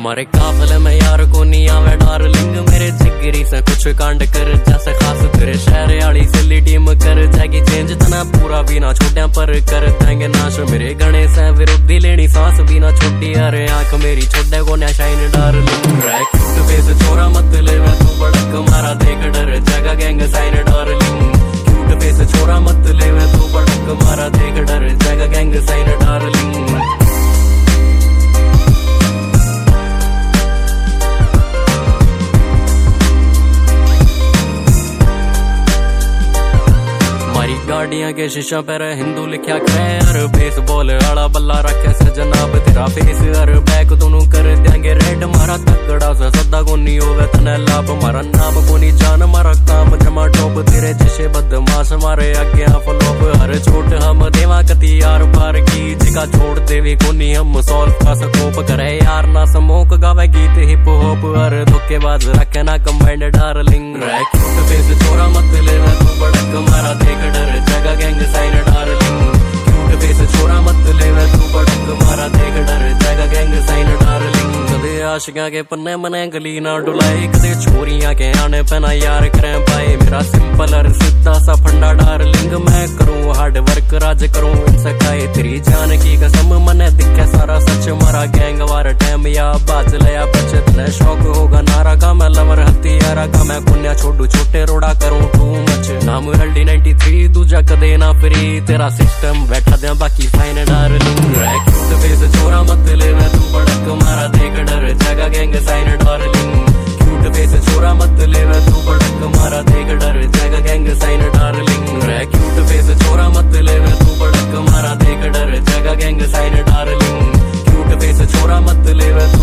मारे काफले में यार को नहीं आवे डार्लिंग, मेरे जिगरी से कुछ कांड कर जैसे खास तेरे शहर वाली सिली टीम कर जाएगी चेंज, तना पूरा भी ना छोटे पर कर देंगे नाश। मेरे गणेश है विरोधी लेनी सांस भी ना छोटी, अरे आंख मेरी छोटे को ना शाइन डार्लिंग। क्यूट फेस छोरा मत ले मैं तू बड़क मारा देख डर जगह gang sign darling. Cute face छोरा मत ले मैं तू बड़क मारा देख डर जगह गैंग साइन डार्लिंग। गाड़ियां के शीशा पर हिंदू लिखा खैर, बेसबॉल वाला बल्ला रखे से जनाब तेरा फेस हर बैक दोनों कर देंगे रेड। मारा तगड़ा सा सदा को नहीं होवे तने लाभ, मारा नाम को नहीं जान मारा काम जमा टॉप, तेरे जिसे बदमाश मारे आगे फ्लॉप। हर छोट हम देवा कती यार पार की जिका छोड़ देवी को नहीं हम सॉल्व का स्कोप करे यार ना समोक गावे गीत हिप हॉप, हर धोखेबाज रखे ना कमांड डार्लिंग। क्यूट फेस छोरा मत ले मैं तू बड़क मारा देख डर जगह gang sign darling. Cute face छोरा मत ले मैं तू बड़क मारा देख डर जगह गैंग साइन डार्लिंग। कदे आशिका के पन्ने मने गली ना डुलाए, कदे छोरियां के आने पे ना यार करें पाए। मेरा सिंपल और सीधा सा फंडा डार्लिंग, मैं करूं हार्ड वर्क राज करूं इनसे खाए। तेरी जान की कसम मने दिखे सारा सच, मारा गैंग वार टाइम या बाज लया बच। तने शौक होगा नारा का मैं लवर हथियारा का, मैं कुन्या छोड़ू छोटे रोड़ा करूं टू मच। नाम LD 93 दूजा कदे ना फ्री, तेरा सिस्टम बैठा दे बाकी फाइन डार्लिंग। क्यूट फेस छोरा मत ले मैं तू बड़क मारा देख डर जगह gang sign darling. Cute face छोरा मत ले मैं तू बड़क मारा देख डर जगह gang sign darling. Cute face छोरा मत ले मैं तू बड़क मारा देख डर जगह gang sign darling. Cute face छोरा मत ले मैं